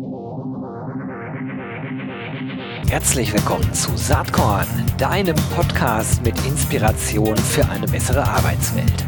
Herzlich willkommen zu Saatkorn, deinem Podcast mit Inspiration für eine bessere Arbeitswelt.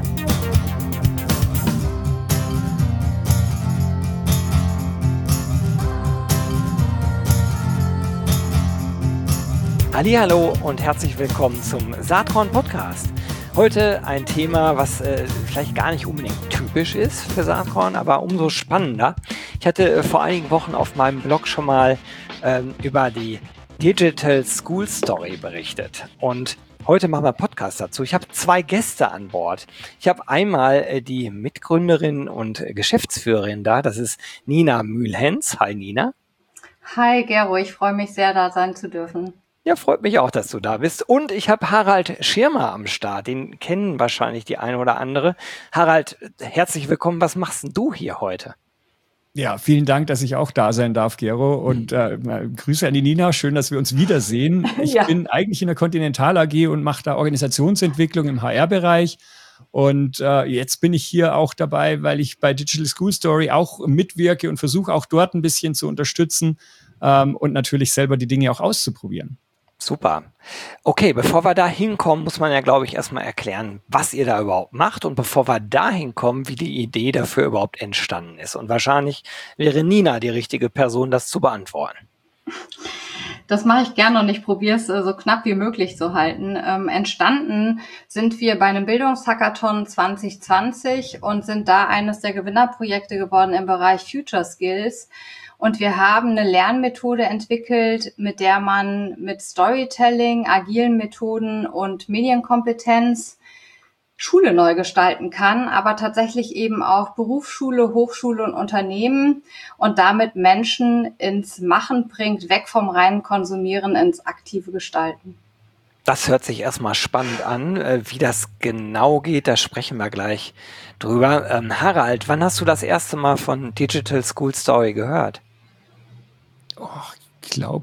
Hallihallo und herzlich willkommen zum Saatkorn Podcast. Heute ein Thema, was vielleicht gar nicht unbedingt typisch ist für Saatkorn, aber umso spannender. Ich hatte vor einigen Wochen auf meinem Blog schon mal über die Digital School Story berichtet und heute machen wir einen Podcast dazu. Ich habe 2 Gäste an Bord. Ich habe einmal die Mitgründerin und Geschäftsführerin da, das ist Nina Mühlhens. Hi Nina. Hi Gero, ich freue mich sehr, da sein zu dürfen. Ja, freut mich auch, dass du da bist. Und ich habe Harald Schirmer am Start, den kennen wahrscheinlich die eine oder andere. Harald, herzlich willkommen. Was machst denn du hier heute? Ja, vielen Dank, dass ich auch da sein darf, Gero. Und Grüße an die Nina. Schön, dass wir uns wiedersehen. Ich bin eigentlich in der Continental AG und mache da Organisationsentwicklung im HR-Bereich. Und jetzt bin ich hier auch dabei, weil ich bei Digital School Story auch mitwirke und versuche auch dort ein bisschen zu unterstützen und natürlich selber die Dinge auch auszuprobieren. Super. Okay, bevor wir da hinkommen, muss man ja, glaube ich, erstmal erklären, was ihr da überhaupt macht und bevor wir da hinkommen, wie die Idee dafür überhaupt entstanden ist. Und wahrscheinlich wäre Nina die richtige Person, das zu beantworten. Das mache ich gerne und ich probiere es so knapp wie möglich zu halten. Entstanden sind wir bei einem Bildungshackathon 2020 und sind da eines der Gewinnerprojekte geworden im Bereich Future Skills. Und wir haben eine Lernmethode entwickelt, mit der man mit Storytelling, agilen Methoden und Medienkompetenz Schule neu gestalten kann, aber tatsächlich eben auch Berufsschule, Hochschule und Unternehmen und damit Menschen ins Machen bringt, weg vom reinen Konsumieren ins aktive Gestalten. Das hört sich erstmal spannend an. Wie das genau geht, da sprechen wir gleich drüber. Harald, wann hast du das erste Mal von Digital School Story gehört? Ich glaube,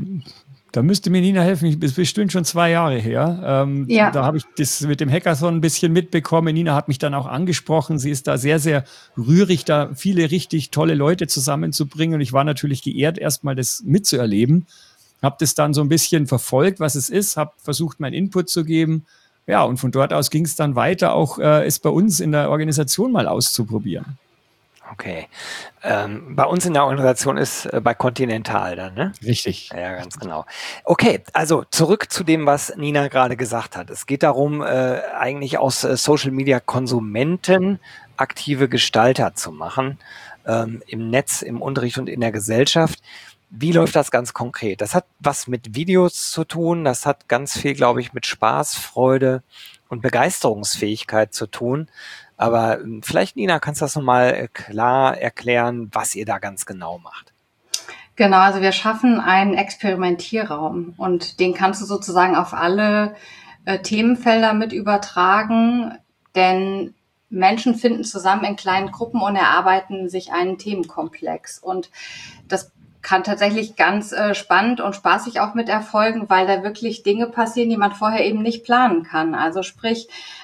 da müsste mir Nina helfen. Das ist bestimmt schon 2 Jahre her. Da habe ich das mit dem Hackathon ein bisschen mitbekommen. Nina hat mich dann auch angesprochen. Sie ist da sehr, sehr rührig, da viele richtig tolle Leute zusammenzubringen. Und ich war natürlich geehrt, erstmal das mitzuerleben. Habe das dann so ein bisschen verfolgt, was es ist. Habe versucht, meinen Input zu geben. Ja, und von dort aus ging es dann weiter, auch es bei uns in der Organisation mal auszuprobieren. Okay. Bei uns in der Organisation ist bei Continental dann, ne? Richtig. Ja, ganz genau. Okay, also zurück zu dem, was Nina gerade gesagt hat. Es geht darum, eigentlich aus Social Media Konsumenten aktive Gestalter zu machen, im Netz, im Unterricht und in der Gesellschaft. Wie läuft das ganz konkret? Das hat was mit Videos zu tun, das hat ganz viel, glaube ich, mit Spaß, Freude und Begeisterungsfähigkeit zu tun. Aber vielleicht, Nina, kannst du das nochmal klar erklären, was ihr da ganz genau macht? Genau, also wir schaffen einen Experimentierraum und den kannst du sozusagen auf alle Themenfelder mit übertragen, denn Menschen finden zusammen in kleinen Gruppen und erarbeiten sich einen Themenkomplex. Und das kann tatsächlich ganz spannend und spaßig auch mit erfolgen, weil da wirklich Dinge passieren, die man vorher eben nicht planen kann. Also sprich,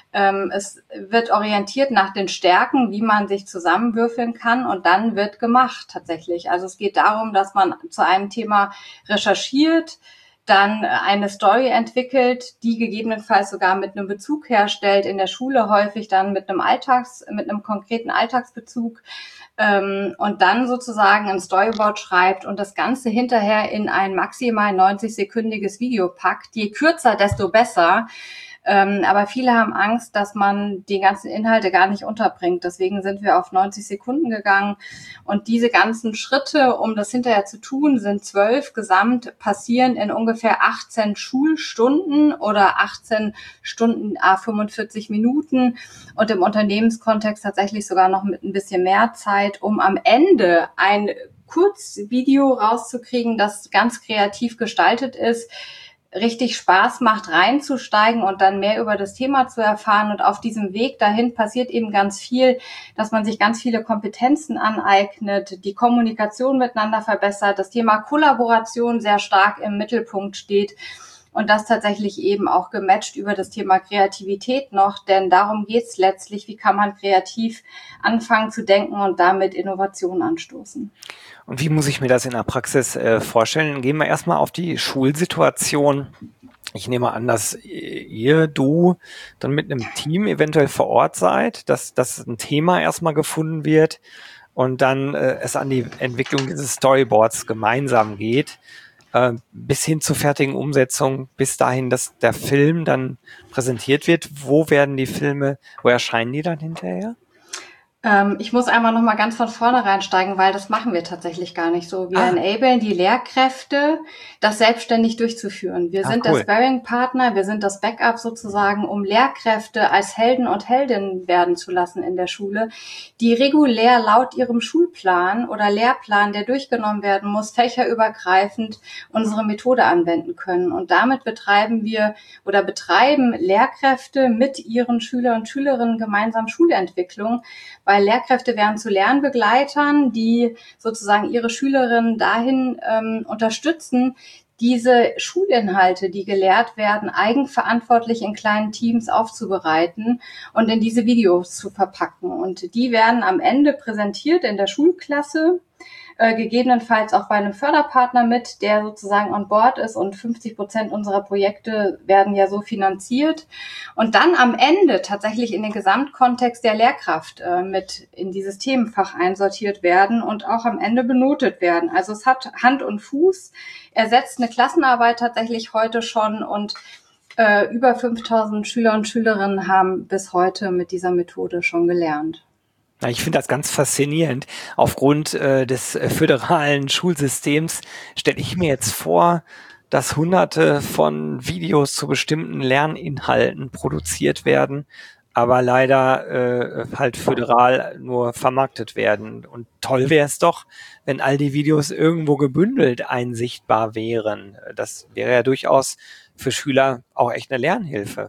es wird orientiert nach den Stärken, wie man sich zusammenwürfeln kann und dann wird gemacht tatsächlich. Also es geht darum, dass man zu einem Thema recherchiert, dann eine Story entwickelt, die gegebenenfalls sogar mit einem Bezug herstellt, in der Schule häufig dann mit einem konkreten Alltagsbezug und dann sozusagen ein Storyboard schreibt und das Ganze hinterher in ein maximal 90-sekündiges Video packt. Je kürzer, desto besser. Aber viele haben Angst, dass man die ganzen Inhalte gar nicht unterbringt. Deswegen sind wir auf 90 Sekunden gegangen. Und diese ganzen Schritte, um das hinterher zu tun, sind 12 gesamt, passieren in ungefähr 18 Schulstunden oder 18 Stunden, 45 Minuten und im Unternehmenskontext tatsächlich sogar noch mit ein bisschen mehr Zeit, um am Ende ein Kurzvideo rauszukriegen, das ganz kreativ gestaltet ist, richtig Spaß macht, reinzusteigen und dann mehr über das Thema zu erfahren. Und auf diesem Weg dahin passiert eben ganz viel, dass man sich ganz viele Kompetenzen aneignet, die Kommunikation miteinander verbessert, das Thema Kollaboration sehr stark im Mittelpunkt steht und das tatsächlich eben auch gematcht über das Thema Kreativität noch, denn darum geht's letztlich, wie kann man kreativ anfangen zu denken und damit Innovationen anstoßen. Und wie muss ich mir das in der Praxis vorstellen? Gehen wir erstmal auf die Schulsituation. Ich nehme an, dass du dann mit einem Team eventuell vor Ort seid, dass ein Thema erstmal gefunden wird und dann es an die Entwicklung dieses Storyboards gemeinsam geht, bis hin zur fertigen Umsetzung, bis dahin, dass der Film dann präsentiert wird. Wo erscheinen die dann hinterher? Ich muss einmal noch mal ganz von vorne reinsteigen, weil das machen wir tatsächlich gar nicht so. Wir enablen die Lehrkräfte, das selbstständig durchzuführen. Wir sind der Sparring-Partner, wir sind das Backup sozusagen, um Lehrkräfte als Helden und Heldinnen werden zu lassen in der Schule, die regulär laut ihrem Schulplan oder Lehrplan, der durchgenommen werden muss, fächerübergreifend unsere Methode anwenden können. Und damit betreiben Lehrkräfte mit ihren Schüler und Schülerinnen gemeinsam Schulentwicklung, weil Lehrkräfte werden zu Lernbegleitern, die sozusagen ihre Schülerinnen dahin unterstützen, diese Schulinhalte, die gelehrt werden, eigenverantwortlich in kleinen Teams aufzubereiten und in diese Videos zu verpacken. Und die werden am Ende präsentiert in der Schulklasse, gegebenenfalls auch bei einem Förderpartner mit, der sozusagen on board ist, und 50% unserer Projekte werden ja so finanziert und dann am Ende tatsächlich in den Gesamtkontext der Lehrkraft mit in dieses Themenfach einsortiert werden und auch am Ende benotet werden. Also es hat Hand und Fuß, ersetzt eine Klassenarbeit tatsächlich heute schon und über 5000 Schüler und Schülerinnen haben bis heute mit dieser Methode schon gelernt. Ich finde das ganz faszinierend. Aufgrund des föderalen Schulsystems stelle ich mir jetzt vor, dass Hunderte von Videos zu bestimmten Lerninhalten produziert werden, aber leider halt föderal nur vermarktet werden. Und toll wäre es doch, wenn all die Videos irgendwo gebündelt einsichtbar wären. Das wäre ja durchaus für Schüler auch echt eine Lernhilfe.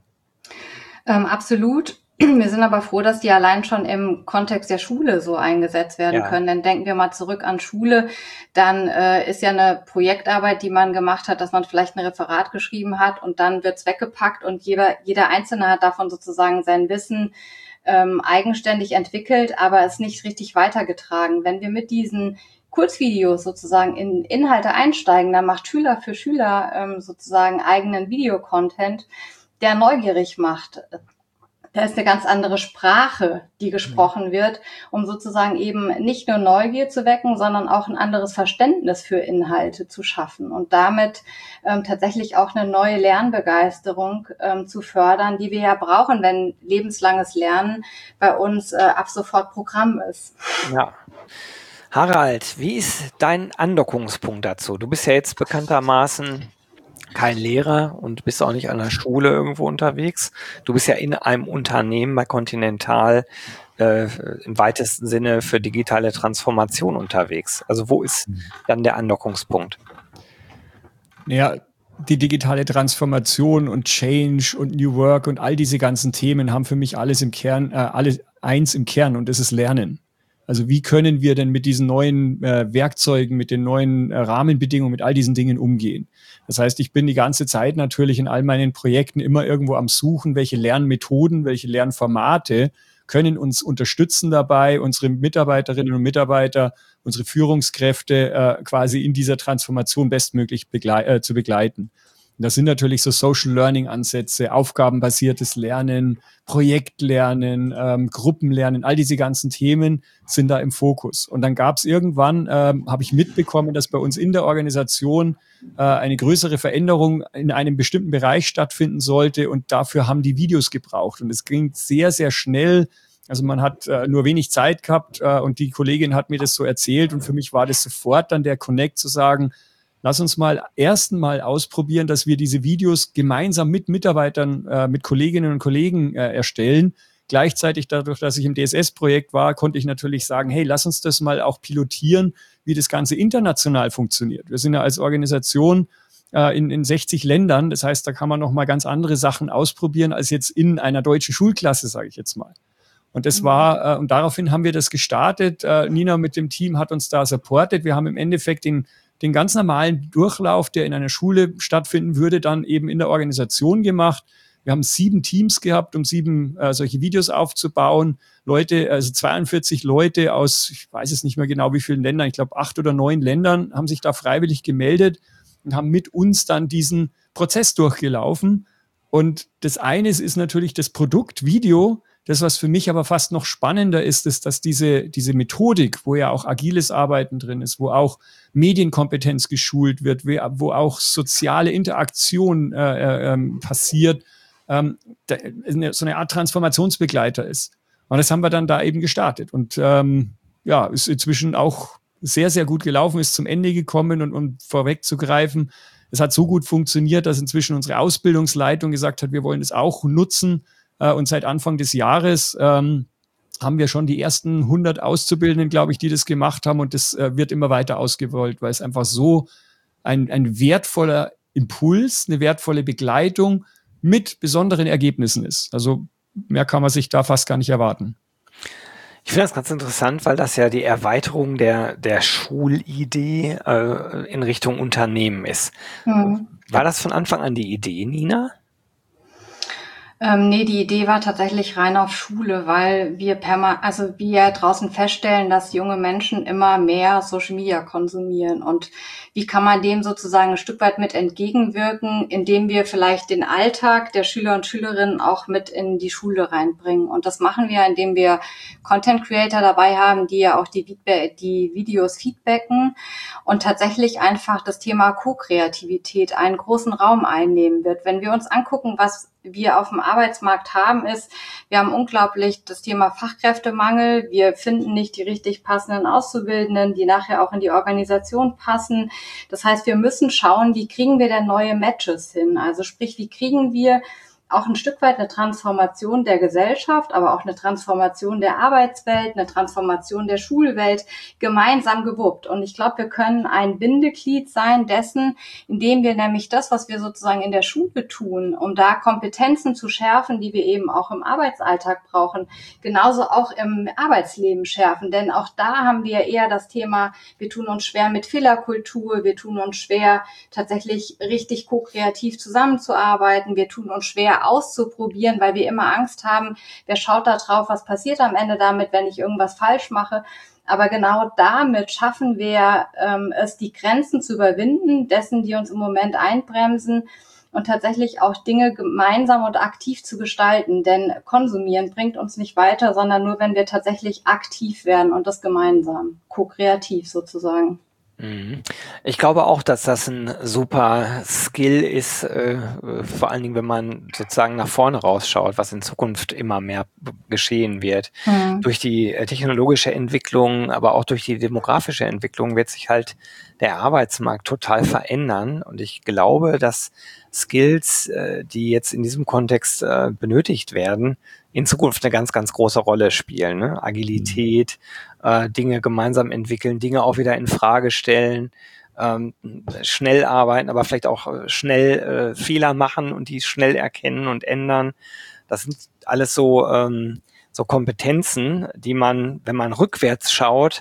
Absolut. Wir sind aber froh, dass die allein schon im Kontext der Schule so eingesetzt werden können. Denn denken wir mal zurück an Schule, dann ist ja eine Projektarbeit, die man gemacht hat, dass man vielleicht ein Referat geschrieben hat und dann wird's weggepackt und jeder Einzelne hat davon sozusagen sein Wissen eigenständig entwickelt, aber es nicht richtig weitergetragen. Wenn wir mit diesen Kurzvideos sozusagen in Inhalte einsteigen, dann macht Schüler für Schüler sozusagen eigenen Videocontent, der neugierig macht. Da ist eine ganz andere Sprache, die gesprochen wird, um sozusagen eben nicht nur Neugier zu wecken, sondern auch ein anderes Verständnis für Inhalte zu schaffen und damit tatsächlich auch eine neue Lernbegeisterung zu fördern, die wir ja brauchen, wenn lebenslanges Lernen bei uns ab sofort Programm ist. Ja. Harald, wie ist dein Andockungspunkt dazu? Du bist ja jetzt bekanntermaßen kein Lehrer und bist auch nicht an der Schule irgendwo unterwegs. Du bist ja in einem Unternehmen bei Continental im weitesten Sinne für digitale Transformation unterwegs. Also wo ist dann der Andockungspunkt? Ja, die digitale Transformation und Change und New Work und all diese ganzen Themen haben für mich alles im Kern, alles eins im Kern, und das ist Lernen. Also wie können wir denn mit diesen neuen Werkzeugen, mit den neuen Rahmenbedingungen, mit all diesen Dingen umgehen? Das heißt, ich bin die ganze Zeit natürlich in all meinen Projekten immer irgendwo am Suchen, welche Lernmethoden, welche Lernformate können uns unterstützen dabei, unsere Mitarbeiterinnen und Mitarbeiter, unsere Führungskräfte quasi in dieser Transformation bestmöglich zu begleiten. Und das sind natürlich so Social Learning Ansätze, aufgabenbasiertes Lernen, Projektlernen, Gruppenlernen, all diese ganzen Themen sind da im Fokus. Und dann gab es irgendwann, habe ich mitbekommen, dass bei uns in der Organisation eine größere Veränderung in einem bestimmten Bereich stattfinden sollte, und dafür haben die Videos gebraucht. Und es ging sehr, sehr schnell. Also man hat nur wenig Zeit gehabt und die Kollegin hat mir das so erzählt, und für mich war das sofort dann der Connect zu sagen, lass uns erst mal ausprobieren, dass wir diese Videos gemeinsam mit Mitarbeitern, mit Kolleginnen und Kollegen erstellen. Gleichzeitig dadurch, dass ich im DSS-Projekt war, konnte ich natürlich sagen, hey, lass uns das mal auch pilotieren, wie das Ganze international funktioniert. Wir sind ja als Organisation in 60 Ländern. Das heißt, da kann man noch mal ganz andere Sachen ausprobieren als jetzt in einer deutschen Schulklasse, sage ich jetzt mal. Und das und daraufhin haben wir das gestartet. Nina mit dem Team hat uns da supportet. Wir haben im Endeffekt den den ganz normalen Durchlauf, der in einer Schule stattfinden würde, dann eben in der Organisation gemacht. Wir haben 7 Teams gehabt, um 7 solche Videos aufzubauen. Leute, also 42 Leute aus, ich weiß es nicht mehr genau, wie vielen Ländern, ich glaube 8 oder 9 Ländern, haben sich da freiwillig gemeldet und haben mit uns dann diesen Prozess durchgelaufen. Und das eine ist natürlich das Produkt Video. Das, was für mich aber fast noch spannender ist, ist, dass diese Methodik, wo ja auch agiles Arbeiten drin ist, wo auch Medienkompetenz geschult wird, wo auch soziale Interaktion passiert, so eine Art Transformationsbegleiter ist. Und das haben wir dann da eben gestartet. Und ist inzwischen auch sehr, sehr gut gelaufen, ist zum Ende gekommen und vorwegzugreifen. Es hat so gut funktioniert, dass inzwischen unsere Ausbildungsleitung gesagt hat, wir wollen es auch nutzen. Und seit Anfang des Jahres haben wir schon die ersten 100 Auszubildenden, glaube ich, die das gemacht haben. Und das wird immer weiter ausgerollt, weil es einfach so ein wertvoller Impuls, eine wertvolle Begleitung mit besonderen Ergebnissen ist. Also mehr kann man sich da fast gar nicht erwarten. Ich finde das ganz interessant, weil das ja die Erweiterung der Schulidee in Richtung Unternehmen ist. Mhm. War das von Anfang an die Idee, Nina? Nee, die Idee war tatsächlich rein auf Schule, weil wir draußen feststellen, dass junge Menschen immer mehr Social Media konsumieren. Und wie kann man dem sozusagen ein Stück weit mit entgegenwirken, indem wir vielleicht den Alltag der Schüler und Schülerinnen auch mit in die Schule reinbringen. Und das machen wir, indem wir Content Creator dabei haben, die ja auch die Videos feedbacken und tatsächlich einfach das Thema Co-Kreativität einen großen Raum einnehmen wird. Wenn wir uns angucken, was wir auf dem Arbeitsmarkt haben, ist, wir haben unglaublich das Thema Fachkräftemangel. Wir finden nicht die richtig passenden Auszubildenden, die nachher auch in die Organisation passen. Das heißt, wir müssen schauen, wie kriegen wir denn neue Matches hin? Also sprich, wie kriegen wir auch ein Stück weit eine Transformation der Gesellschaft, aber auch eine Transformation der Arbeitswelt, eine Transformation der Schulwelt gemeinsam gewuppt. Und ich glaube, wir können ein Bindeglied sein dessen, indem wir nämlich das, was wir sozusagen in der Schule tun, um da Kompetenzen zu schärfen, die wir eben auch im Arbeitsalltag brauchen, genauso auch im Arbeitsleben schärfen. Denn auch da haben wir eher das Thema, wir tun uns schwer mit Fehlerkultur, wir tun uns schwer, tatsächlich richtig ko-kreativ zusammenzuarbeiten, wir tun uns schwer, auszuprobieren, weil wir immer Angst haben, wer schaut da drauf, was passiert am Ende damit, wenn ich irgendwas falsch mache. Aber genau damit schaffen wir es, die Grenzen zu überwinden, dessen, die uns im Moment einbremsen und tatsächlich auch Dinge gemeinsam und aktiv zu gestalten. Denn konsumieren bringt uns nicht weiter, sondern nur, wenn wir tatsächlich aktiv werden und das gemeinsam, ko-kreativ sozusagen. Ich glaube auch, dass das ein super Skill ist, vor allen Dingen, wenn man sozusagen nach vorne rausschaut, was in Zukunft immer mehr geschehen wird. Durch die technologische Entwicklung, aber auch durch die demografische Entwicklung wird sich halt der Arbeitsmarkt total verändern. Und ich glaube, dass Skills, die jetzt in diesem Kontext benötigt werden, in Zukunft eine ganz, ganz große Rolle spielen. Ne? Agilität, Dinge gemeinsam entwickeln, Dinge auch wieder in Frage stellen, schnell arbeiten, aber vielleicht auch schnell Fehler machen und die schnell erkennen und ändern. Das sind alles so Kompetenzen, die man, wenn man rückwärts schaut,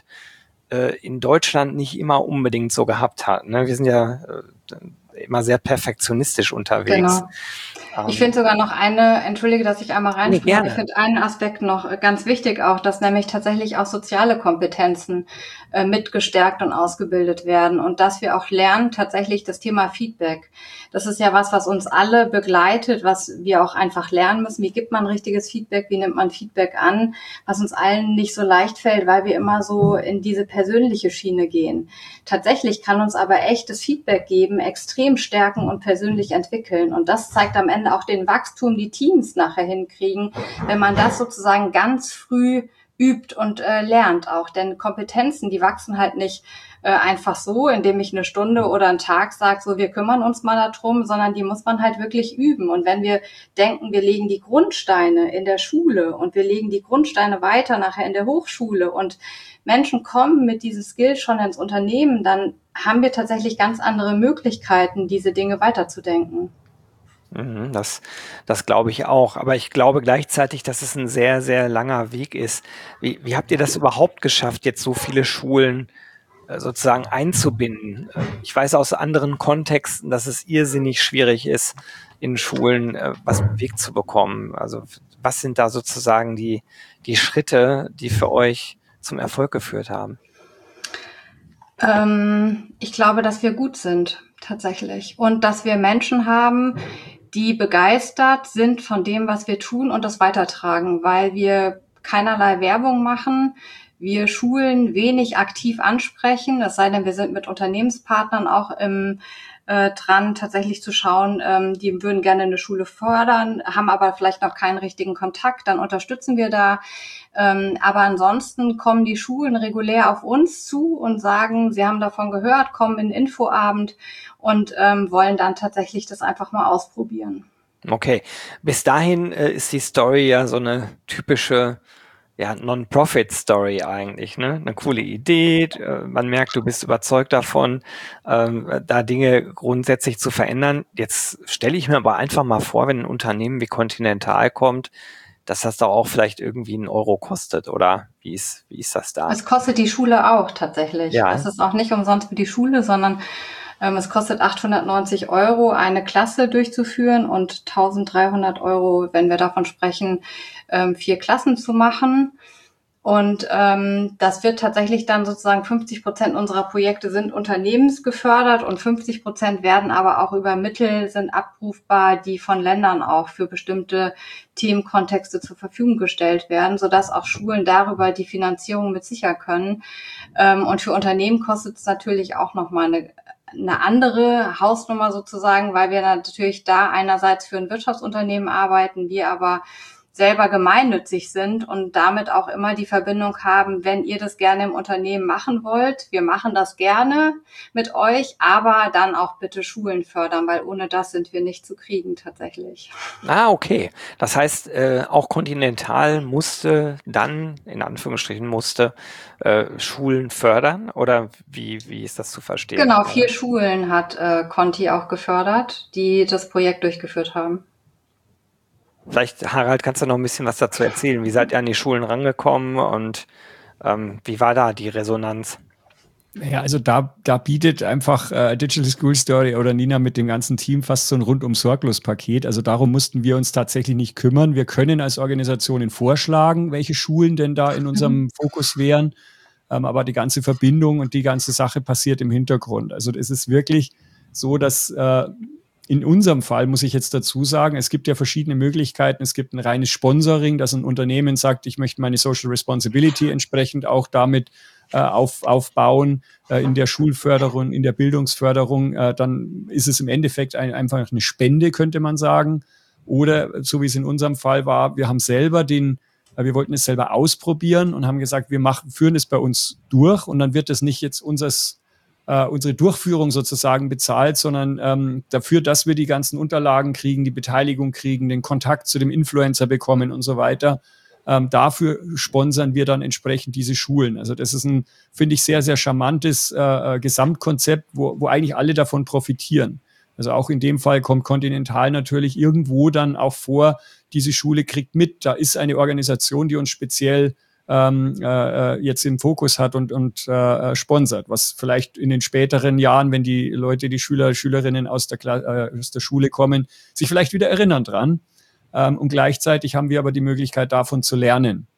in Deutschland nicht immer unbedingt so gehabt hat. Ne? Wir sind ja immer sehr perfektionistisch unterwegs. Genau. Ich finde sogar noch entschuldige, dass ich einmal reinspringe, ich finde einen Aspekt noch ganz wichtig auch, dass nämlich tatsächlich auch soziale Kompetenzen mit gestärkt und ausgebildet werden und dass wir auch lernen, tatsächlich das Thema Feedback. Das ist ja was uns alle begleitet, was wir auch einfach lernen müssen. Wie gibt man richtiges Feedback? Wie nimmt man Feedback an? Was uns allen nicht so leicht fällt, weil wir immer so in diese persönliche Schiene gehen. Tatsächlich kann uns aber echtes Feedback geben, extrem stärken und persönlich entwickeln. Und das zeigt am Ende auch den Wachstum, die Teams nachher hinkriegen, wenn man das sozusagen ganz früh übt und lernt auch. Denn Kompetenzen, die wachsen halt nicht einfach so, indem ich eine Stunde oder einen Tag sage, so wir kümmern uns mal darum, sondern die muss man halt wirklich üben. Und wenn wir denken, wir legen die Grundsteine in der Schule und wir legen die Grundsteine weiter nachher in der Hochschule und Menschen kommen mit diesen Skills schon ins Unternehmen, dann haben wir tatsächlich ganz andere Möglichkeiten, diese Dinge weiterzudenken. Das glaube ich auch. Aber ich glaube gleichzeitig, dass es ein sehr, sehr langer Weg ist. Wie habt ihr das überhaupt geschafft, jetzt so viele Schulen sozusagen einzubinden? Ich weiß aus anderen Kontexten, dass es irrsinnig schwierig ist, in Schulen was bewegt zu bekommen. Also was sind da sozusagen die Schritte, die für euch zum Erfolg geführt haben? Ich glaube, dass wir gut sind, tatsächlich. Und dass wir Menschen haben, die begeistert sind von dem, was wir tun und das weitertragen, weil wir keinerlei Werbung machen. Wir Schulen wenig aktiv ansprechen, es sei denn, wir sind mit Unternehmenspartnern auch dran, tatsächlich zu schauen, die würden gerne eine Schule fördern, haben aber vielleicht noch keinen richtigen Kontakt, dann unterstützen wir da. Aber ansonsten kommen die Schulen regulär auf uns zu und sagen, sie haben davon gehört, kommen in den Infoabend und wollen dann tatsächlich das einfach mal ausprobieren. Okay, bis dahin ist die Story ja so eine typische Non-Profit-Story eigentlich, ne? Eine coole Idee, man merkt, du bist überzeugt davon, da Dinge grundsätzlich zu verändern. Jetzt stelle ich mir aber einfach mal vor, wenn ein Unternehmen wie Continental kommt, dass das doch auch vielleicht irgendwie 1 Euro kostet, oder wie ist das da? Es kostet die Schule auch tatsächlich. Ja. Es ist auch nicht umsonst für die Schule, sondern es kostet 890 Euro, eine Klasse durchzuführen und 1.300 Euro, wenn wir davon sprechen, 4 Klassen zu machen. Und das wird tatsächlich dann sozusagen 50% unserer Projekte sind unternehmensgefördert und 50% werden aber auch über Mittel sind abrufbar, die von Ländern auch für bestimmte Themenkontexte zur Verfügung gestellt werden, sodass auch Schulen darüber die Finanzierung mit sichern können. Und für Unternehmen kostet es natürlich auch nochmal eine andere Hausnummer sozusagen, weil wir natürlich da einerseits für ein Wirtschaftsunternehmen arbeiten, wir aber selber gemeinnützig sind und damit auch immer die Verbindung haben, wenn ihr das gerne im Unternehmen machen wollt, wir machen das gerne mit euch, aber dann auch bitte Schulen fördern, weil ohne das sind wir nicht zu kriegen tatsächlich. Ah, okay. Das heißt, auch Continental musste dann, in Anführungsstrichen, Schulen fördern, oder wie ist das zu verstehen? Genau, 4 Schulen hat Conti auch gefördert, die das Projekt durchgeführt haben. Vielleicht, Harald, kannst du noch ein bisschen was dazu erzählen? Wie seid ihr an die Schulen rangekommen und wie war da die Resonanz? Ja, also da bietet einfach Digital School Story oder Nina mit dem ganzen Team fast so ein rundum-sorglos-Paket. Also darum mussten wir uns tatsächlich nicht kümmern. Wir können als Organisationen vorschlagen, welche Schulen denn da in unserem Fokus wären. Aber die ganze Verbindung und die ganze Sache passiert im Hintergrund. Also es ist wirklich so, dass in unserem Fall muss ich jetzt dazu sagen, es gibt ja verschiedene Möglichkeiten. Es gibt ein reines Sponsoring, dass ein Unternehmen sagt, ich möchte meine Social Responsibility entsprechend auch damit aufbauen in der Schulförderung, in der Bildungsförderung. Dann ist es im Endeffekt einfach eine Spende, könnte man sagen. Oder so wie es in unserem Fall war, wir wollten es selber ausprobieren und haben gesagt, führen es bei uns durch und dann wird es nicht jetzt unsere Durchführung sozusagen bezahlt, sondern dafür, dass wir die ganzen Unterlagen kriegen, die Beteiligung kriegen, den Kontakt zu dem Influencer bekommen und so weiter. Dafür sponsern wir dann entsprechend diese Schulen. Also das ist ein, finde ich, sehr, sehr charmantes Gesamtkonzept, wo eigentlich alle davon profitieren. Also auch in dem Fall kommt Continental natürlich irgendwo dann auch vor, diese Schule kriegt mit, da ist eine Organisation, die uns speziell jetzt im Fokus hat und sponsert, was vielleicht in den späteren Jahren, wenn die Leute, die Schülerinnen aus der Schule kommen, sich vielleicht wieder erinnern dran. Und gleichzeitig haben wir aber die Möglichkeit, davon zu lernen.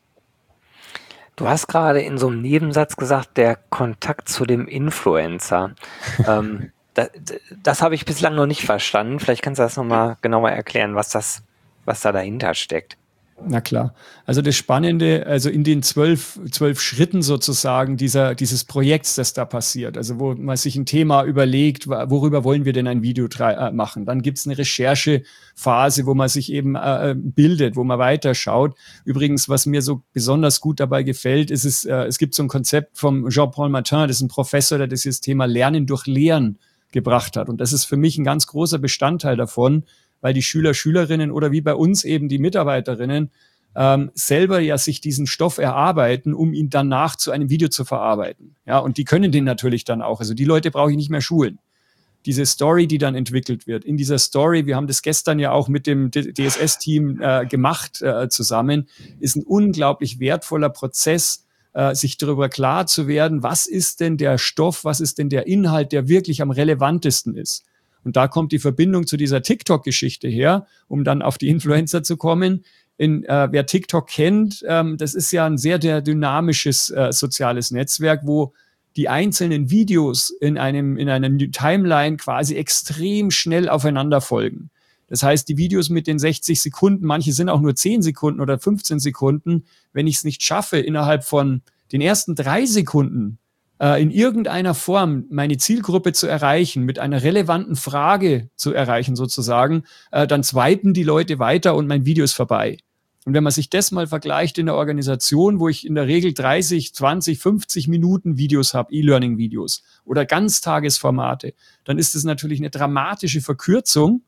Du hast gerade in so einem Nebensatz gesagt, der Kontakt zu dem Influencer. Das habe ich bislang noch nicht verstanden. Vielleicht kannst du das nochmal genauer erklären, was da dahinter steckt. Na klar. Also das Spannende, also in den 12 Schritten sozusagen dieses Projekts, das da passiert, also wo man sich ein Thema überlegt, worüber wollen wir denn ein Video machen. Dann gibt's eine Recherchephase, wo man sich eben bildet, wo man weiterschaut. Übrigens, was mir so besonders gut dabei gefällt, ist es gibt so ein Konzept vom Jean-Paul Martin, das ist ein Professor, der dieses Thema Lernen durch Lehren gebracht hat. Und das ist für mich ein ganz großer Bestandteil davon, weil die Schüler, Schülerinnen oder wie bei uns eben die Mitarbeiterinnen selber ja sich diesen Stoff erarbeiten, um ihn danach zu einem Video zu verarbeiten. Ja, und die können den natürlich dann auch. Also die Leute brauche ich nicht mehr schulen. Diese Story, die dann entwickelt wird, in dieser Story, wir haben das gestern ja auch mit dem DSS-Team gemacht zusammen, ist ein unglaublich wertvoller Prozess, sich darüber klar zu werden, was ist denn der Stoff, was ist denn der Inhalt, der wirklich am relevantesten ist. Und da kommt die Verbindung zu dieser TikTok-Geschichte her, um dann auf die Influencer zu kommen. Wer TikTok kennt, das ist ja ein sehr, sehr dynamisches soziales Netzwerk, wo die einzelnen Videos in einer Timeline quasi extrem schnell aufeinander folgen. Das heißt, die Videos mit den 60 Sekunden, manche sind auch nur 10 Sekunden oder 15 Sekunden. Wenn ich es nicht schaffe, innerhalb von den ersten 3 Sekunden in irgendeiner Form meine Zielgruppe zu erreichen, mit einer relevanten Frage zu erreichen sozusagen, dann swipen die Leute weiter und mein Video ist vorbei. Und wenn man sich das mal vergleicht in der Organisation, wo ich in der Regel 30, 20, 50 Minuten Videos habe, E-Learning-Videos oder Ganztagesformate, dann ist das natürlich eine dramatische Verkürzung.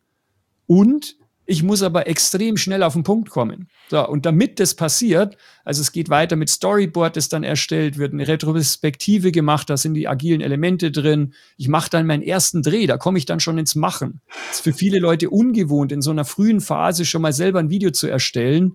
Und ich muss aber extrem schnell auf den Punkt kommen. So, und damit das passiert, also es geht weiter mit Storyboard, das dann erstellt wird, eine Retrospektive gemacht, da sind die agilen Elemente drin. Ich mache dann meinen ersten Dreh, da komme ich dann schon ins Machen. Das ist für viele Leute ungewohnt, in so einer frühen Phase schon mal selber ein Video zu erstellen.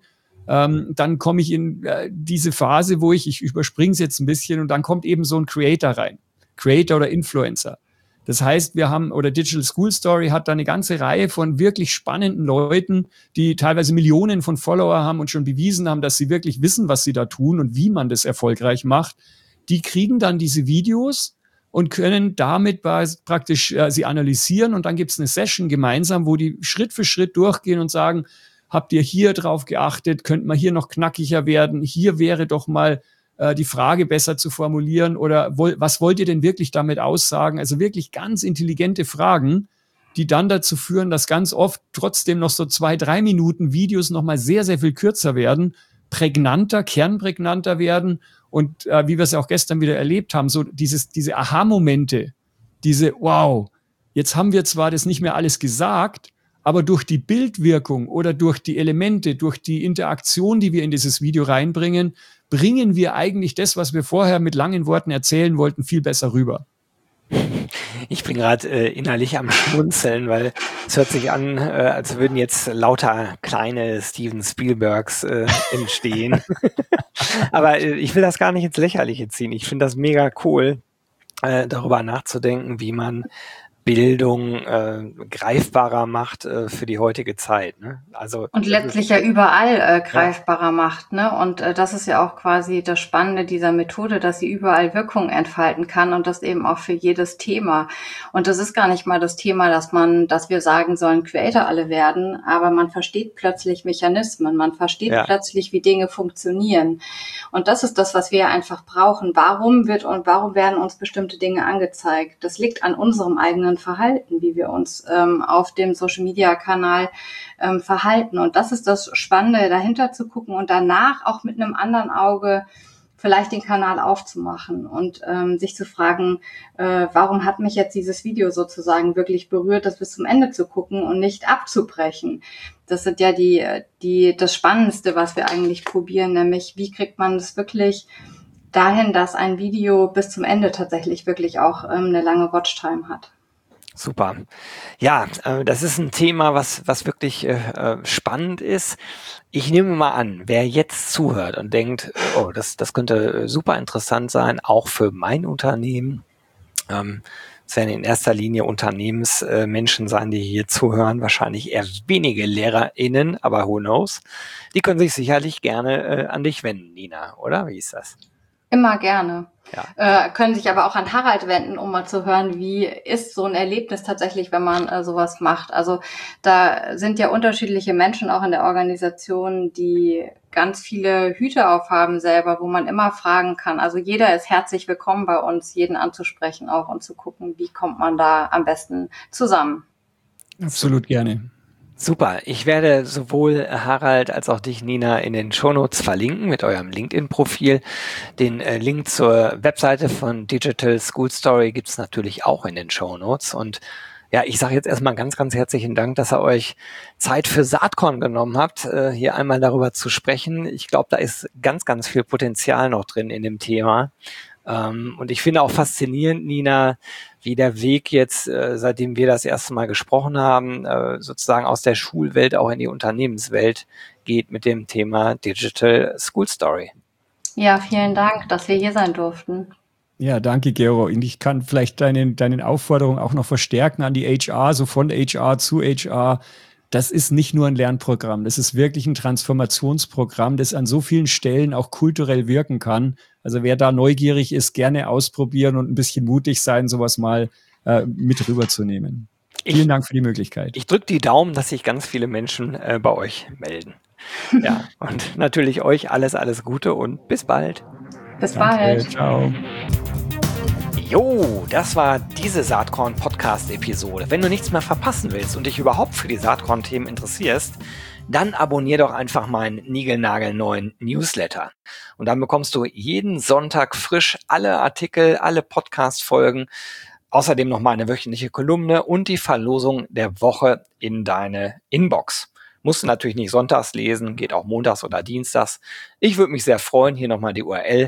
Dann komme ich in diese Phase, wo ich überspringe es jetzt ein bisschen und dann kommt eben so ein Creator rein. Creator oder Influencer. Das heißt, Digital School Story hat da eine ganze Reihe von wirklich spannenden Leuten, die teilweise Millionen von Follower haben und schon bewiesen haben, dass sie wirklich wissen, was sie da tun und wie man das erfolgreich macht. Die kriegen dann diese Videos und können damit praktisch sie analysieren und dann gibt es eine Session gemeinsam, wo die Schritt für Schritt durchgehen und sagen, habt ihr hier drauf geachtet, könnt man hier noch knackiger werden, hier wäre doch mal die Frage besser zu formulieren oder was wollt ihr denn wirklich damit aussagen? Also wirklich ganz intelligente Fragen, die dann dazu führen, dass ganz oft trotzdem noch so 2, 3 Minuten Videos nochmal sehr, sehr viel kürzer werden, prägnanter, kernprägnanter werden und wie wir es ja auch gestern wieder erlebt haben, so diese Aha-Momente, wow, jetzt haben wir zwar das nicht mehr alles gesagt, aber durch die Bildwirkung oder durch die Elemente, durch die Interaktion, die wir in dieses Video reinbringen, bringen wir eigentlich das, was wir vorher mit langen Worten erzählen wollten, viel besser rüber. Ich bin gerade innerlich am Schmunzeln, weil es hört sich an, als würden jetzt lauter kleine Steven Spielbergs entstehen. Aber ich will das gar nicht ins Lächerliche ziehen. Ich finde das mega cool, darüber nachzudenken, wie man Bildung greifbarer macht für die heutige Zeit. Ne? Also und letztlich ja überall greifbarer macht. Ne? Und das ist ja auch quasi das Spannende dieser Methode, dass sie überall Wirkung entfalten kann und das eben auch für jedes Thema. Und das ist gar nicht mal das Thema, dass wir sagen sollen, Creator alle werden, aber man versteht plötzlich Mechanismen, man versteht plötzlich, wie Dinge funktionieren. Und das ist das, was wir einfach brauchen. Warum werden uns bestimmte Dinge angezeigt? Das liegt an unserem eigenen Verhalten, wie wir uns auf dem Social-Media-Kanal verhalten. Und das ist das Spannende, dahinter zu gucken und danach auch mit einem anderen Auge vielleicht den Kanal aufzumachen und sich zu fragen, warum hat mich jetzt dieses Video sozusagen wirklich berührt, das bis zum Ende zu gucken und nicht abzubrechen. Das sind ja das Spannendste, was wir eigentlich probieren, nämlich wie kriegt man das wirklich dahin, dass ein Video bis zum Ende tatsächlich wirklich auch eine lange Watchtime hat. Super. Ja, das ist ein Thema, was wirklich spannend ist. Ich nehme mal an, wer jetzt zuhört und denkt, oh, das könnte super interessant sein, auch für mein Unternehmen. Es werden in erster Linie Unternehmensmenschen sein, die hier zuhören, wahrscheinlich eher wenige LehrerInnen, aber who knows. Die können sich sicherlich gerne an dich wenden, Nina, oder? Wie ist das? Immer gerne. Ja. Können sich aber auch an Harald wenden, um mal zu hören, wie ist so ein Erlebnis tatsächlich, wenn man sowas macht. Also da sind ja unterschiedliche Menschen auch in der Organisation, die ganz viele Hüte aufhaben selber, wo man immer fragen kann. Also jeder ist herzlich willkommen bei uns, jeden anzusprechen auch und zu gucken, wie kommt man da am besten zusammen. Absolut gerne. Super. Ich werde sowohl Harald als auch dich, Nina, in den Shownotes verlinken mit eurem LinkedIn-Profil. Den Link zur Webseite von Digital School Story gibt's natürlich auch in den Shownotes. Und ja, ich sage jetzt erstmal ganz, ganz herzlichen Dank, dass ihr euch Zeit für Saatkorn genommen habt, hier einmal darüber zu sprechen. Ich glaube, da ist ganz, ganz viel Potenzial noch drin in dem Thema. Und ich finde auch faszinierend, Nina, wie der Weg jetzt, seitdem wir das erste Mal gesprochen haben, sozusagen aus der Schulwelt auch in die Unternehmenswelt geht mit dem Thema Digital School Story. Ja, vielen Dank, dass wir hier sein durften. Ja, danke, Gero. Und ich kann vielleicht deinen Aufforderungen auch noch verstärken an die HR, so von HR zu HR. Das ist nicht nur ein Lernprogramm, das ist wirklich ein Transformationsprogramm, das an so vielen Stellen auch kulturell wirken kann. Also wer da neugierig ist, gerne ausprobieren und ein bisschen mutig sein, sowas mal mit rüberzunehmen. Vielen Dank für die Möglichkeit. Ich drücke die Daumen, dass sich ganz viele Menschen bei euch melden. Ja, und natürlich euch alles Gute und bis bald. Bis bald. Ciao. Jo, das war diese Saatkorn-Podcast-Episode. Wenn du nichts mehr verpassen willst und dich überhaupt für die Saatkorn-Themen interessierst, dann abonnier doch einfach meinen niegelnagelneuen Newsletter. Und dann bekommst du jeden Sonntag frisch alle Artikel, alle Podcast-Folgen, außerdem noch mal eine wöchentliche Kolumne und die Verlosung der Woche in deine Inbox. Musst du natürlich nicht sonntags lesen, geht auch montags oder dienstags. Ich würde mich sehr freuen, hier nochmal die URL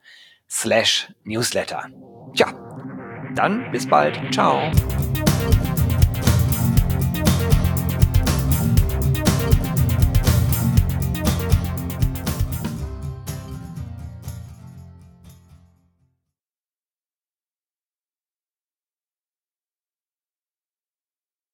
saatkorn.com/Newsletter. Tja, dann bis bald. Ciao.